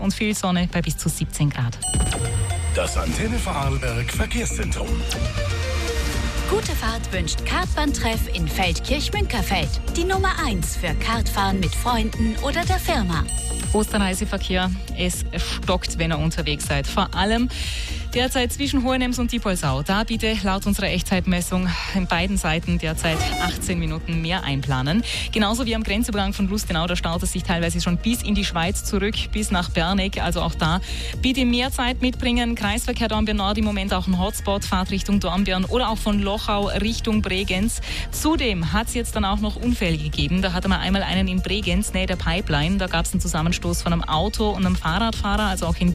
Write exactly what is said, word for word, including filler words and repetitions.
und viel Sonne bei bis zu siebzehn Grad. Das Antenne Vorarlberg Verkehrszentrum. Gute Fahrt wünscht Kartbahntreff in Feldkirch-Münkerfeld. Die Nummer eins für Kartfahren mit Freunden oder der Firma. Osterreiseverkehr, es stockt, wenn ihr unterwegs seid. Vor allem derzeit zwischen Hohenems und Diepolsau. Da bitte laut unserer Echtzeitmessung in beiden Seiten derzeit achtzehn Minuten mehr einplanen. Genauso wie am Grenzübergang von Lustenau, da staut es sich teilweise schon bis in die Schweiz zurück, bis nach Berneck. Also auch da bitte mehr Zeit mitbringen. Kreisverkehr Dornbirn Nord im Moment auch ein Hotspot, Fahrt Richtung Dornbirn oder auch von Lochau Richtung Bregenz. Zudem hat es jetzt dann auch noch Unfälle gegeben. Da hatte man einmal einen in Bregenz, nähe der Pipeline. Da gab es einen Zusammenstoß von einem Auto und einem Fahrradfahrer, also auch in